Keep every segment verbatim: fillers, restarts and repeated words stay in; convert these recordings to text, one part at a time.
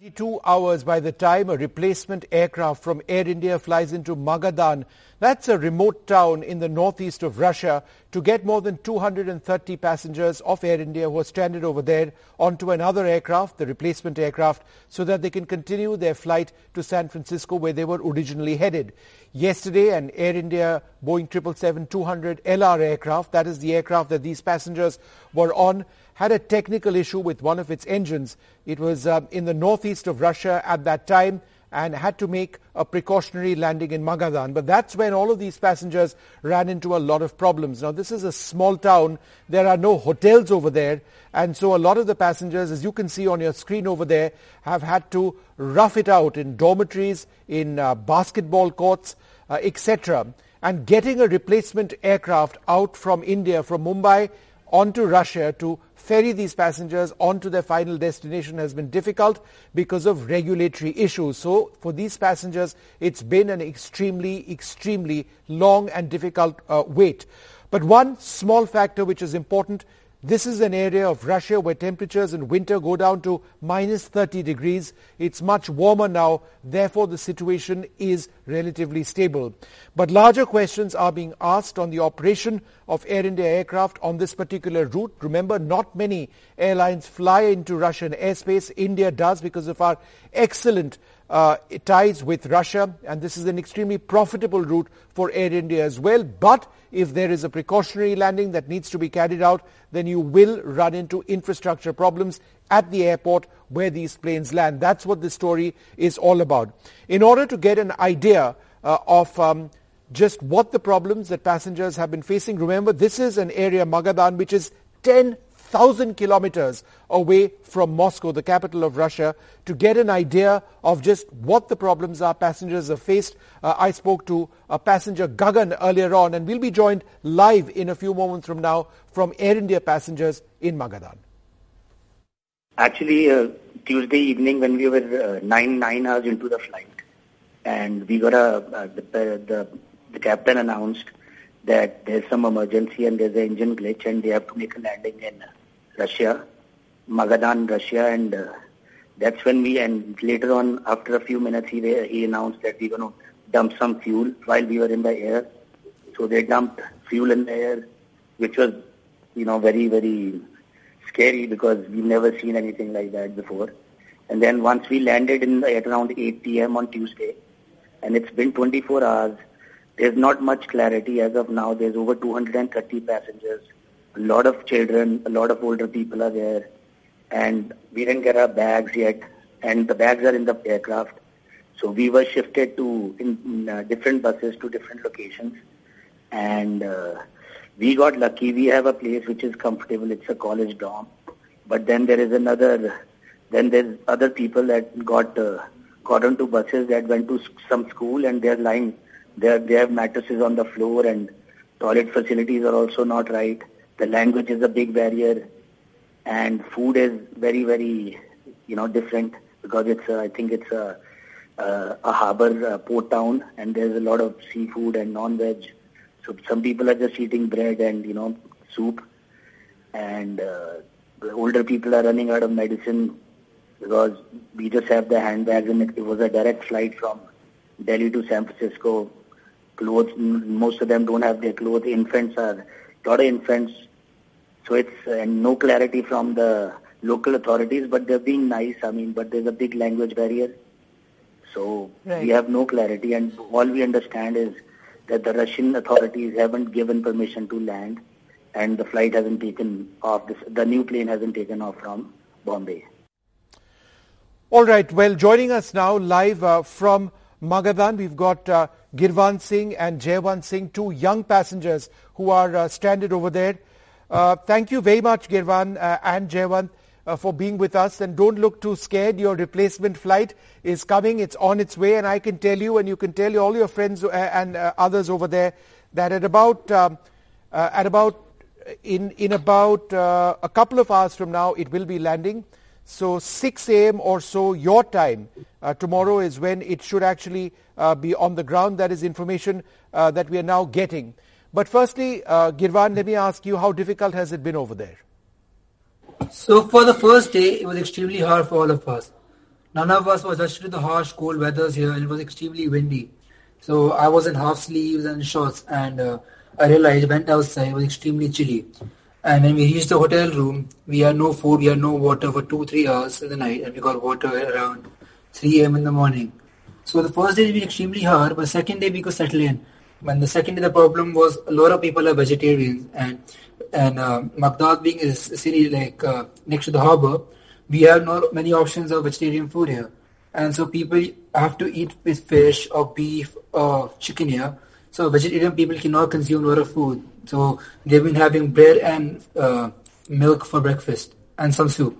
Two hours by the time a replacement aircraft from Air India flies into Magadan. That's a remote town in the northeast of Russia to get more than two hundred thirty passengers of Air India who are stranded over there onto another aircraft, the replacement aircraft, so that they can continue their flight to San Francisco where they were originally headed. Yesterday, an Air India Boeing seven seventy-seven two hundred L R aircraft, that is the aircraft that these passengers were on, had a technical issue with one of its engines. It was uh, in the northeast of Russia at that time and had to make a precautionary landing in Magadan. But that's when all of these passengers ran into a lot of problems. Now, this is a small town. There are no hotels over there. And so a lot of the passengers, as you can see on your screen over there, have had to rough it out in dormitories, in uh, basketball courts, uh, et cetera. And getting a replacement aircraft out from India, from Mumbai, onto Russia to ferry these passengers onto their final destination has been difficult because of regulatory issues. So for these passengers, it's been an extremely, extremely long and difficult uh, wait. But one small factor which is important, this is an area of Russia where temperatures in winter go down to minus thirty degrees. It's much warmer now, therefore the situation is relatively stable. But larger questions are being asked on the operation of Air India aircraft on this particular route. Remember, not many airlines fly into Russian airspace. India does because of our excellent uh, ties with Russia, and this is an extremely profitable route for Air India as well. But if there is a precautionary landing that needs to be carried out, then you will run into infrastructure problems at the airport where these planes land. That's what this story is all about. In order to get an idea uh, of um, just what the problems that passengers have been facing, remember this is an area, Magadan, which is ten thousand kilometers away from Moscow, the capital of Russia. To get an idea of just what the problems are passengers have faced, uh, I spoke to a passenger, Gagan, earlier on, and we'll be joined live in a few moments from now from Air India passengers in Magadan. Actually, uh, Tuesday evening when we were uh, nine nine hours into the flight, and we got a uh, the, the the captain announced that there's some emergency and there's an engine glitch and they have to make a landing in Russia, Magadan, Russia, and uh, that's when we, and later on, after a few minutes, he he announced that we're going to dump some fuel while we were in the air. So they dumped fuel in the air, which was, you know, very, very scary because we've never seen anything like that before. And then once we landed in at around eight p.m. on Tuesday, and it's been twenty-four hours, there's not much clarity as of now. There's over two hundred thirty passengers. A lot of children, a lot of older people are there, and we didn't get our bags yet, and the bags are in the aircraft. So we were shifted to in, in uh, different buses to different locations, and uh, we got lucky. We have a place which is comfortable. It's a college dorm, but then there is another. Then there's other people that got uh, got onto buses that went to some school, and they're lying. They they have mattresses on the floor, and toilet facilities are also not right. The language is a big barrier, and food is very, very, you know, different because it's, uh, I think it's a, a, a harbor uh, port town, and there's a lot of seafood and non-veg. So some people are just eating bread and, you know, soup, and uh, the older people are running out of medicine because we just have the handbags, and it, it was a direct flight from Delhi to San Francisco. Clothes, most of them don't have their clothes. Infants are, a lot of infants. So it's uh, no clarity from the local authorities, but they're being nice. I mean, but there's a big language barrier. So right. We have no clarity, and all we understand is that the Russian authorities haven't given permission to land, and the flight hasn't taken off. This, the new plane hasn't taken off from Bombay. All right. Well, joining us now live uh, from Magadan, we've got uh, Girvan Singh and Jayawant Singh, two young passengers who are uh, stranded over there. Uh, thank you very much, Girvan uh, and Jayawant, uh, for being with us. And don't look too scared. Your replacement flight is coming. It's on its way. And I can tell you, and you can tell all your friends uh, and uh, others over there, that at about um, uh, at about in in about uh, a couple of hours from now, it will be landing. So six a.m. or so your time uh, tomorrow is when it should actually uh, be on the ground. That is information uh, that we are now getting. But firstly, uh, Girvan, let me ask you, how difficult has it been over there? So for the first day, it was extremely hard for all of us. none of us was adjusted to the harsh, cold weathers here, and it was extremely windy. So I was in half sleeves and shorts, and uh, I realized, went outside, it was extremely chilly. And when we reached the hotel room, we had no food, we had no water for two, three hours in the night, and we got water around three a.m. in the morning. So the first day it was extremely hard, but the second day we could settle in. When the second day the problem was a lot of people are vegetarians, and and uh, Maghdad being a city like uh, next to the harbor, we have not many options of vegetarian food here. And so people have to eat with fish or beef or chicken here. So vegetarian people cannot consume a lot of food. So they've been having bread and uh, milk for breakfast and some soup.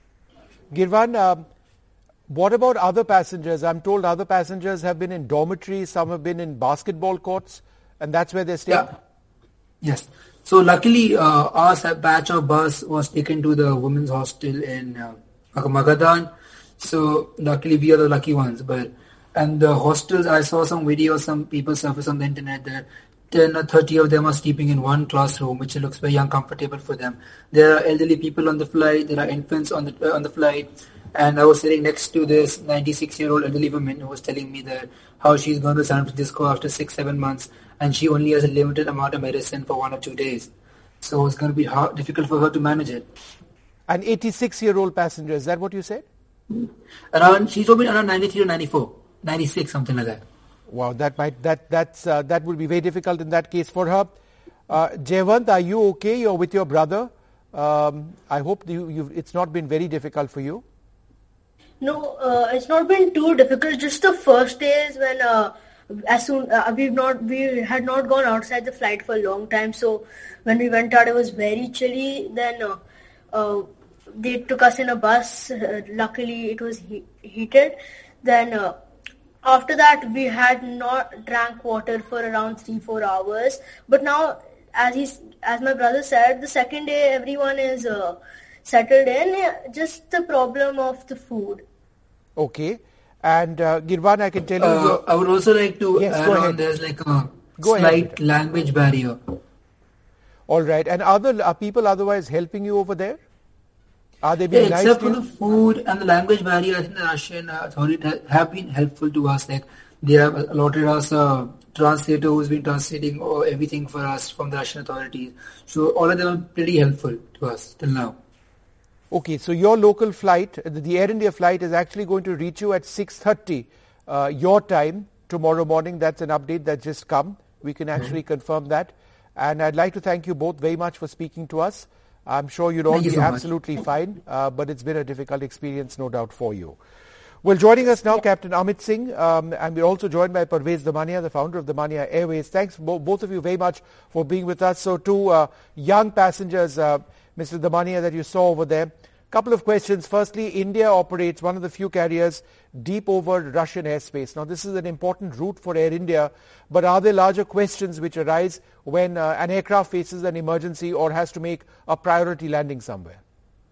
Girvan, um, what about other passengers? I'm told other passengers have been in dormitories, some have been in basketball courts, and that's where they're staying? Yeah. Yes. So luckily, uh, our batch of bus was taken to the women's hostel in uh, Magadan. So luckily, we are the lucky ones. But and the hostels, I saw some videos, some people surface on the internet that ten or thirty of them are sleeping in one classroom, which looks very uncomfortable for them. There are elderly people on the flight. There are infants on the uh, on the flight. And I was sitting next to this ninety-six-year-old elderly woman who was telling me that how she's gone to San Francisco after six, seven months, and she only has a limited amount of medicine for one or two days. So it's going to be hard, difficult for her to manage it. An eighty-six-year-old passenger, is that what you said? Around, she told me around ninety-three or ninety-four, ninety-six, something like that. Wow, that might that that's uh, that would be very difficult in that case for her. Uh, Jaywant, are you okay? You're with your brother. Um, I hope you, you've, it's not been very difficult for you. No, uh, it's not been too difficult. Just the first days when, uh, as soon uh, we've not we had not gone outside the flight for a long time. So when we went out, it was very chilly. Then uh, uh, they took us in a bus. Uh, luckily, it was he- heated. Then uh, after that, we had not drank water for around three four hours. But now, as he's as my brother said, the second day everyone is uh, settled in. Just the problem of the food. Okay. And uh, Girvan, I can tell you... Uh, I would also like to yes, add go on, ahead. there's like a go slight ahead. language barrier. All right. And other are people otherwise helping you over there? Are they being yeah, nice except to for you? the food and the language barrier, I think the Russian authorities have been helpful to us. Like they have allotted us a translator who's been translating everything for us from the Russian authorities. So all of them are pretty helpful to us till now. Okay, so your local flight, the Air India flight, is actually going to reach you at six thirty uh, your time tomorrow morning. That's an update that just come. We can actually mm-hmm. confirm that. And I'd like to thank you both very much for speaking to us. I'm sure you'd all thank be you so absolutely fine, uh, but it's been a difficult experience, no doubt, for you. Well, joining us now, yeah. Captain Amit Singh, um, and we're also joined by Parvez Damania, the founder of Damania Airways. Thanks, bo- both of you, very much for being with us. So, two uh, young passengers, uh, Mister Damania, that you saw over there. Couple of questions. Firstly, India operates one of the few carriers deep over Russian airspace. Now, this is an important route for Air India, but are there larger questions which arise when uh, an aircraft faces an emergency or has to make a priority landing somewhere?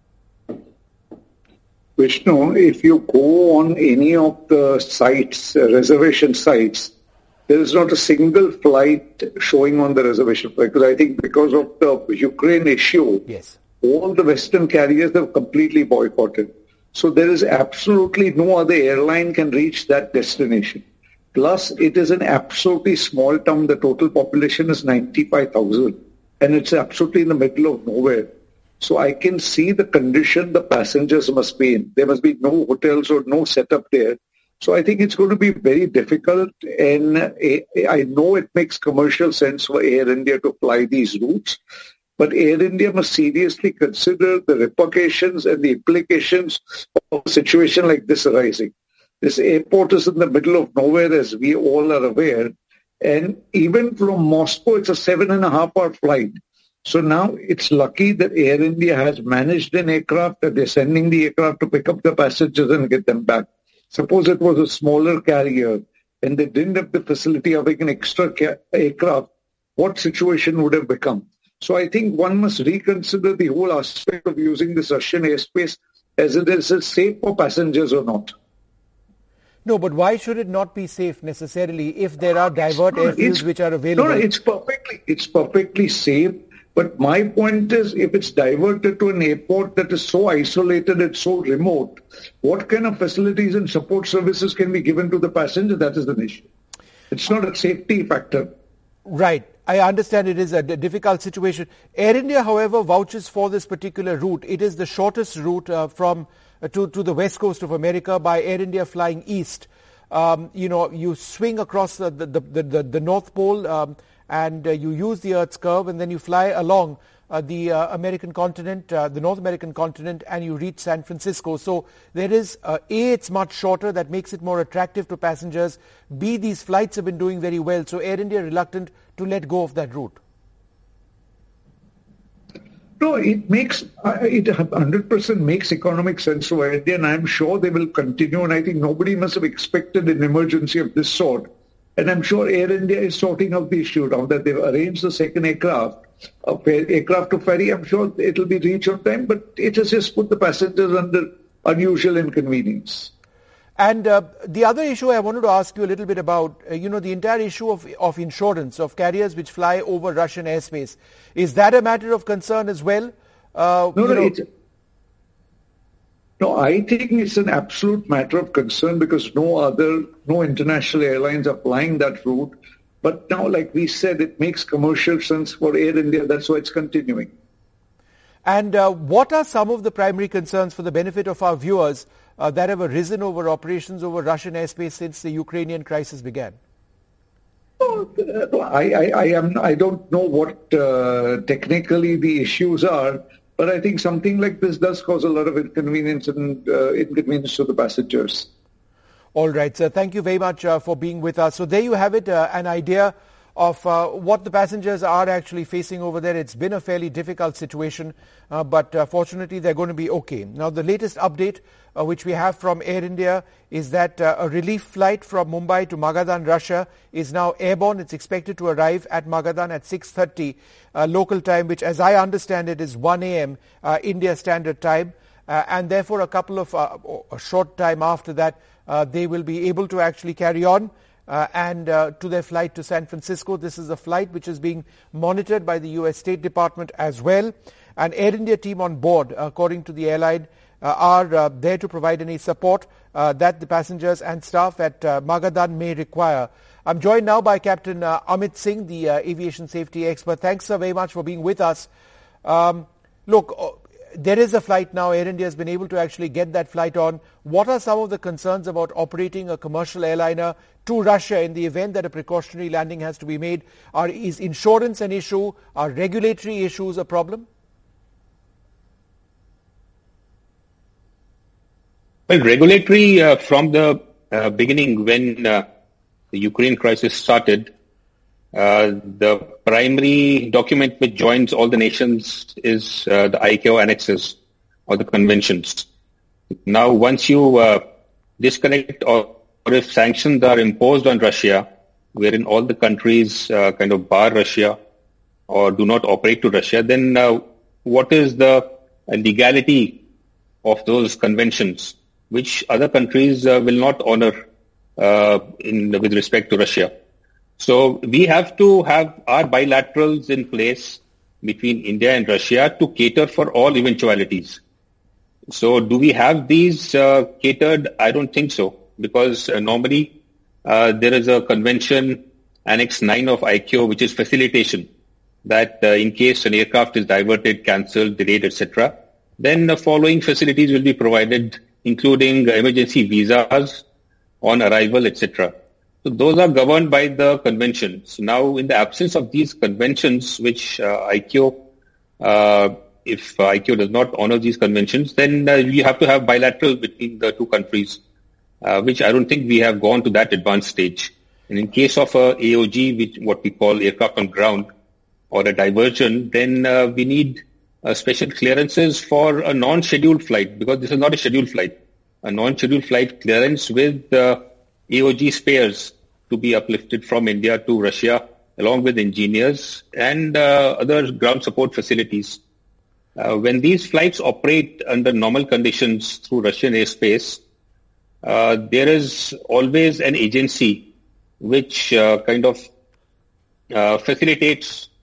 Vishnu, if you go on any of the sites, uh, reservation sites, there is not a single flight showing on the reservation flight. Because I think because of the Ukraine issue, yes. all the Western carriers have completely boycotted. So there is absolutely no other airline can reach that destination. Plus, it is an absolutely small town. The total population is ninety-five thousand. And it's absolutely in the middle of nowhere. So I can see the condition the passengers must be in. There must be no hotels or no setup there. So I think it's going to be very difficult. And I know it makes commercial sense for Air India to fly these routes. But Air India must seriously consider the repercussions and the implications of a situation like this arising. This airport is in the middle of nowhere, as we all are aware. And even from Moscow, it's a seven and a half hour flight. So now it's lucky that Air India has managed an aircraft, that they're sending the aircraft to pick up the passengers and get them back. Suppose it was a smaller carrier and they didn't have the facility of having an extra ca- aircraft, what situation would have become? So I think one must reconsider the whole aspect of using this Russian airspace as it is safe for passengers or not. No, but why should it not be safe necessarily if there are divert no, airfields which are available? No, no, it's perfectly, it's perfectly safe. But my point is, if it's diverted to an airport that is so isolated, it's so remote, what kind of facilities and support services can be given to the passenger? That is an issue. It's not a safety factor. Right. I understand it is a d- difficult situation. Air India, however, vouches for this particular route. It is the shortest route uh, from uh, to, to the west coast of America by Air India flying east. Um, you know, you swing across the, the, the, the, the North Pole um, and uh, you use the Earth's curve, and then you fly along uh, the uh, American continent, uh, the North American continent, and you reach San Francisco. So there is, uh, A, it's much shorter. That makes it more attractive to passengers. B, these flights have been doing very well. So Air India reluctant to let go of that route. No, it makes, uh, it one hundred percent makes economic sense for Air India, and I'm sure they will continue. And I think nobody must have expected an emergency of this sort. And I'm sure Air India is sorting out the issue now that they've arranged the second aircraft, uh, aircraft to ferry. I'm sure it'll be reached on time, but it has just put the passengers under unusual inconvenience. And uh, the other issue I wanted to ask you a little bit about, uh, you know, the entire issue of, of insurance of carriers which fly over Russian airspace. Is that a matter of concern as well? Uh, no, no, know, it's, no, I think it's an absolute matter of concern because no other, no international airlines are flying that route. But now, like we said, it makes commercial sense for Air India. That's why it's continuing. And uh, what are some of the primary concerns for the benefit of our viewers uh, that have arisen over operations over Russian airspace since the Ukrainian crisis began? Oh, I, I, I, am, I don't know what uh, technically the issues are, but I think something like this does cause a lot of inconvenience and uh, inconvenience to the passengers. All right, sir. Thank you very much uh, for being with us. So there you have it, uh, an idea of uh, what the passengers are actually facing over there. It's been a fairly difficult situation, uh, but uh, fortunately they're going to be okay. Now the latest update uh, which we have from Air India is that uh, a relief flight from Mumbai to Magadan, Russia is now airborne. It's expected to arrive at Magadan at six thirty uh, local time, which as I understand it is one a m Uh, India Standard Time. Uh, and therefore a couple of, uh, a short time after that, uh, they will be able to actually carry on Uh, and uh, to their flight to San Francisco. This is a flight which is being monitored by the U S State Department as well. An Air India team on board, according to the airline, uh, are uh, there to provide any support uh, that the passengers and staff at uh, Magadan may require. I'm joined now by Captain uh, Amit Singh, the uh, aviation safety expert. Thanks, sir, very much for being with us. Um, look, there is a flight now. Air India has been able to actually get that flight on. What are some of the concerns about operating a commercial airliner to Russia in the event that a precautionary landing has to be made? Are, is insurance an issue? Are regulatory issues a problem? Well, regulatory uh, from the uh, beginning when uh, the Ukraine crisis started, uh, the primary document which joins all the nations is uh, the I C A O annexes or the conventions. Now, once you uh, disconnect or, or if sanctions are imposed on Russia, wherein all the countries uh, kind of bar Russia or do not operate to Russia, then uh, what is the legality of those conventions, which other countries uh, will not honor uh, in with respect to Russia? So we have to have our bilaterals in place between India and Russia to cater for all eventualities. So do we have these uh, catered? I don't think so, because uh, normally uh, there is a convention, Annex nine of I C A O, which is facilitation, that uh, in case an aircraft is diverted, cancelled, delayed, et cetera, then the following facilities will be provided, including emergency visas on arrival, et cetera. So those are governed by the conventions. Now, in the absence of these conventions, which uh, I C A O, uh, if I C A O does not honor these conventions, then uh, you have to have bilateral between the two countries, uh, which I don't think we have gone to that advanced stage. And in case of a A O G, which what we call aircraft on ground, or a diversion, then uh, we need uh, special clearances for a non-scheduled flight, because this is not a scheduled flight. A non-scheduled flight clearance with uh, A O G spares to be uplifted from India to Russia, along with engineers and uh, other ground support facilities. Uh, when these flights operate under normal conditions through Russian airspace, uh, there is always an agency which uh, kind of uh, facilitates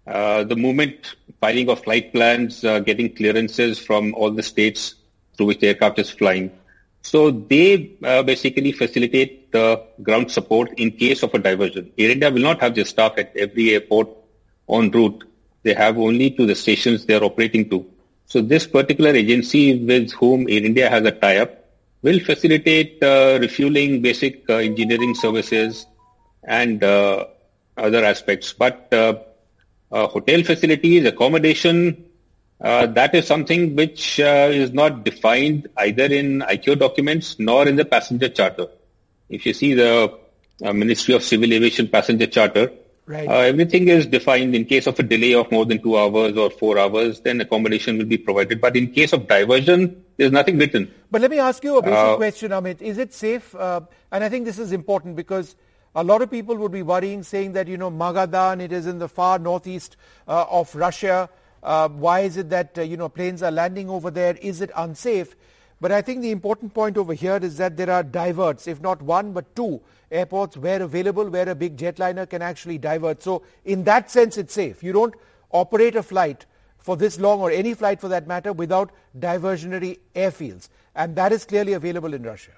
uh, the movement, filing of flight plans, uh, getting clearances from all the states through which the aircraft is flying. So they uh, basically facilitate the ground support in case of a diversion. Air India will not have their staff at every airport en route. They have only to the stations they are operating to. So this particular agency with whom Air India has a tie-up will facilitate uh, refueling, basic uh, engineering services, and uh, other aspects. But uh, uh, hotel facilities, accommodation, uh, that is something which uh, is not defined either in I C A O documents nor in the passenger charter. If you see the uh, Ministry of Civil Aviation passenger charter, right. uh, everything is defined. In case of a delay of more than two hours or four hours, then accommodation will be provided. But in case of diversion, there's nothing written. But let me ask you a basic uh, question, Amit. Is it safe? Uh, and I think this is important because a lot of people would be worrying, saying that, you know, Magadan, it is in the far northeast uh, of Russia. Uh, why is it that, uh, you know, planes are landing over there? Is it unsafe? But I think the important point over here is that there are diverts, if not one, but two airports where available, where a big jetliner can actually divert. So in that sense, it's safe. You don't operate a flight for this long, or any flight for that matter, without diversionary airfields. And that is clearly available in Russia.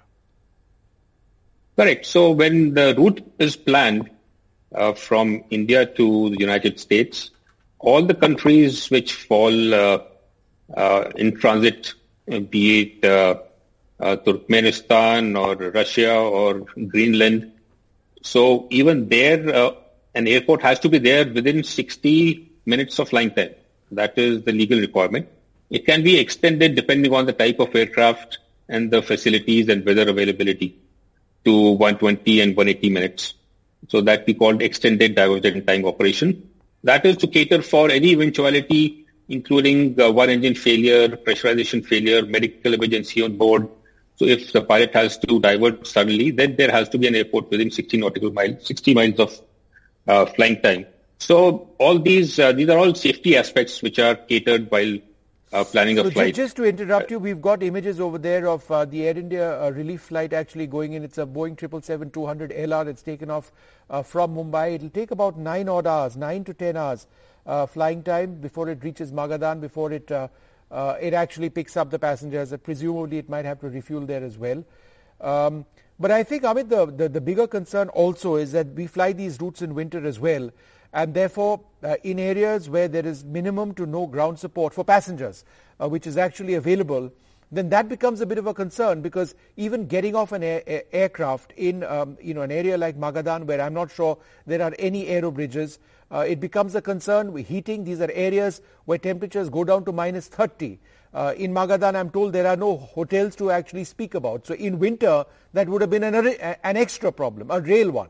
Correct. So when the route is planned uh, from India to the United States, all the countries which fall uh, uh, in transit, be it uh, uh, Turkmenistan or Russia or Greenland, so even there, uh, an airport has to be there within sixty minutes of flying time. That is the legal requirement. It can be extended depending on the type of aircraft and the facilities and weather availability to one hundred twenty and one hundred eighty minutes. So that we called extended diversion time operation. That is to cater for any eventuality, including uh, one engine failure, pressurization failure, medical emergency on board. So if the pilot has to divert suddenly, then there has to be an airport within sixty nautical miles, sixty miles of uh, flying time. So all these, uh, these are all safety aspects which are catered while uh, planning a so flight. Just to interrupt you, we've got images over there of uh, the Air India uh, relief flight actually going in. It's a Boeing seven seventy-seven two hundred L R. It's taken off uh, from Mumbai. It'll take about nine odd hours, nine to ten hours uh, flying time before it reaches Magadan, before it uh, uh, it actually picks up the passengers. Uh, presumably, it might have to refuel there as well. Um, but I think, Amit, the, the, the bigger concern also is that we fly these routes in winter as well. And therefore, uh, in areas where there is minimum to no ground support for passengers, uh, which is actually available, then that becomes a bit of a concern, because even getting off an air, air, aircraft in um, you know, an area like Magadan, where I'm not sure there are any aero bridges, uh, it becomes a concern. We're heating. These are areas where temperatures go down to minus thirty. Uh, in Magadan, I'm told there are no hotels to actually speak about. So in winter, that would have been an, an extra problem, a real one.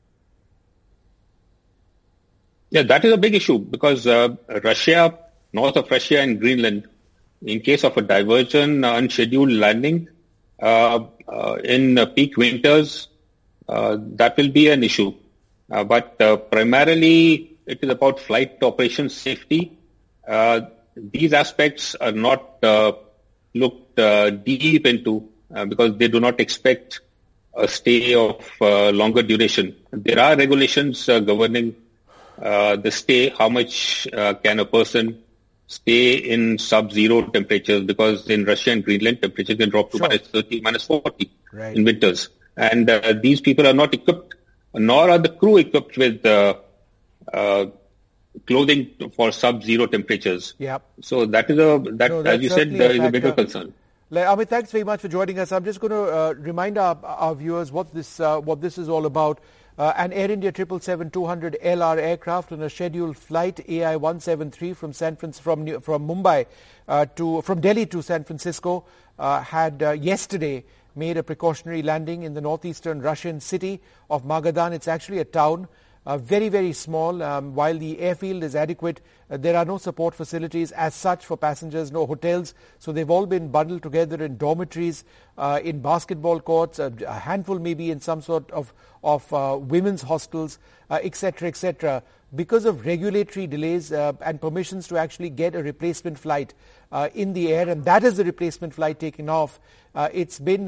Yeah, that is a big issue, because uh, Russia, north of Russia and Greenland, in case of a diversion, uh, unscheduled landing, uh, uh, in uh, peak winters, uh, that will be an issue. Uh, but uh, primarily, it is about flight operation safety. Uh, these aspects are not uh, looked uh, deep into uh, because they do not expect a stay of uh, longer duration. There are regulations uh, governing Uh, the stay, how much uh, can a person stay in sub-zero temperatures, because in Russia and Greenland, temperatures can drop to sure. minus thirty, minus forty right. in winters. And uh, these people are not equipped, nor are the crew equipped with uh, uh, clothing for sub-zero temperatures. Yep. So that is a, that, no, as you said, uh, is a bigger concern. Amit, thanks very much for joining us. I'm just going to uh, remind our, our viewers what this, uh, what this is all about. Uh, an Air India seven seventy-seven two hundred L R aircraft on a scheduled flight A I one seventy-three from San Francisco, from from Mumbai uh, to from Delhi to San Francisco uh, had uh, yesterday made a precautionary landing in the northeastern Russian city of Magadan. It's actually a town, uh, very very small. Um, while the airfield is adequate, uh, there are no support facilities as such for passengers, no hotels. So they've all been bundled together in dormitories, uh, in basketball courts, a, a handful maybe in some sort of of uh, women's hostels, uh, et cetera, et cetera, because of regulatory delays uh, and permissions to actually get a replacement flight uh, in the air, and that is the replacement flight taken off. Uh, it's been um,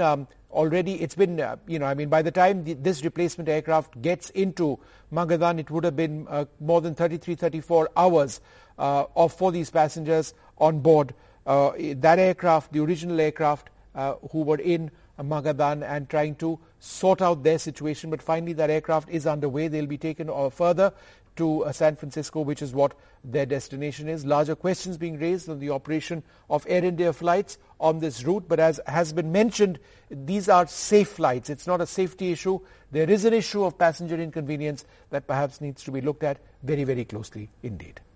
already it's been, uh, you know, I mean, by the time the, this replacement aircraft gets into Magadan, it would have been uh, more than thirty-three, thirty-four hours uh, of, for these passengers on board. Uh, that aircraft, the original aircraft, uh, who were in Magadan and trying to sort out their situation. But finally, that aircraft is underway. They'll be taken uh, further to uh, San Francisco, which is what their destination is. Larger questions being raised on the operation of Air India flights on this route. But as has been mentioned, these are safe flights. It's not a safety issue. There is an issue of passenger inconvenience that perhaps needs to be looked at very, very closely indeed.